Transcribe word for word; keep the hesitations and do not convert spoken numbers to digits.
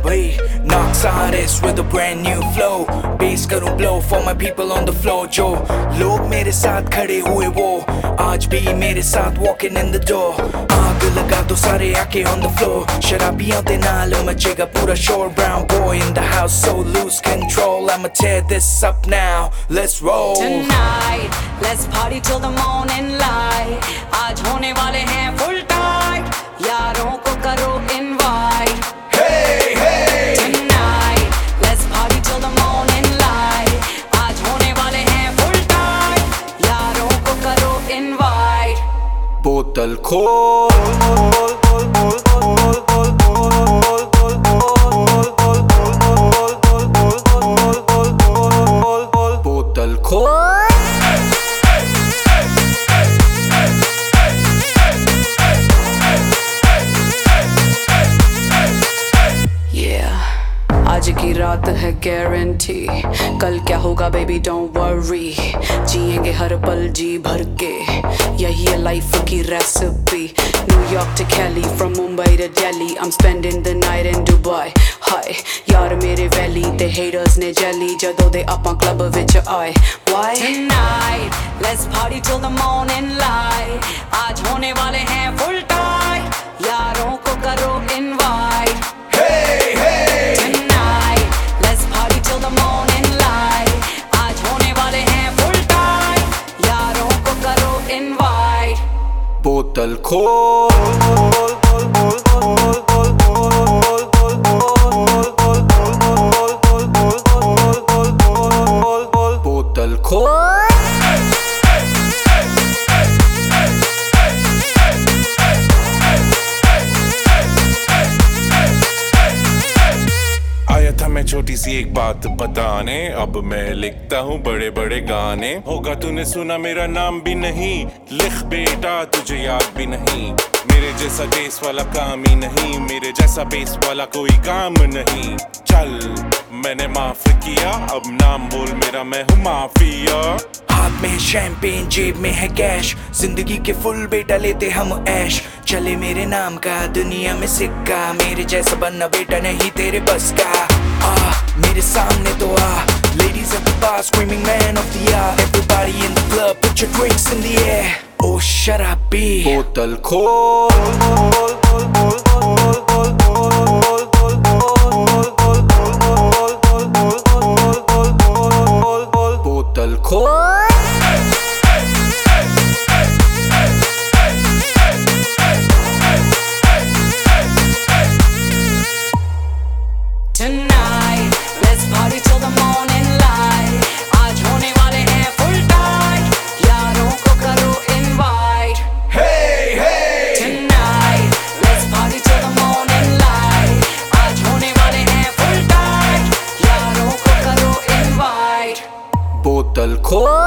bhai, knocks artist with a brand new flow. Bass करूं blow for my people on the floor. जो लोग मेरे साथ खड़े हुए वो आज भी मेरे साथ walking in the door. आग लगा दो सारे आके on the floor. शराबियों दे नाल मचेगा पूरा शोर. Brown boy in the house so lose control. I'ma tear this up now. Let's roll. Tonight, let's party till the morning light. आज होने वाले हैं full tight. यारों को करो invite. Hey hey. Tonight, let's party till the morning light. आज होने वाले हैं full tight. यारों को करो invite. बोतल खोल. बोतल खोल. आज की रात है गारंटी, कल क्या होगा बेबी डोंट वरी. जिएंगे हर पल जी भर के, यही है लाइफ की recipe. New York to Cali, from Mumbai to Delhi, I'm spending the night in Dubai. Hi यार मेरे वैली ते haters ने जैली जदों दे ਆਪਾਂ क्लब विच आए. Why? Tonight, let's party till the morning light. आज होने वाले हैं full tight. यारों को करो invite. Hey hey. Tonight, let's party till the morning light. आज होने वाले हैं full tight. यारों को करो invite. बोतल खोल. बोतल खोल. आया था मैं छोटी सी एक बात बताने, अब मैं लिखता हूँ बड़े बड़े गाने. होगा तूने सुना मेरा नाम भी नहीं, लिख बेटा तुझे याद भी नहीं. मेरे जैसा बेस वाला काम ही नहीं, मेरे जैसा बेस वाला कोई काम नहीं. चल मैंने माफ किया, अब नाम बोल मेरा, मैं हूँ माफिया. हाथ में है शैंपेन, जेब में है कैश, जिंदगी के फुल बेटा लेते हम ऐश. चले मेरे नाम का दुनिया में सिक्का, मेरे जैसा बनना बेटा नहीं तेरे बस का. आ मेरे सामने तो आ, ladies at the bar screaming man of the hour. Everybody in the club put your drinks in the air. Oh शराबी. बोतल खोल. बोतल खोल. Tonight, let's party till the morning light. आज होने वाले हैं full tight. यारों को करो invite. Hey hey. Tonight, let's party till the morning light. आज होने वाले हैं full tight. यारों को करो invite. बोतल खोल.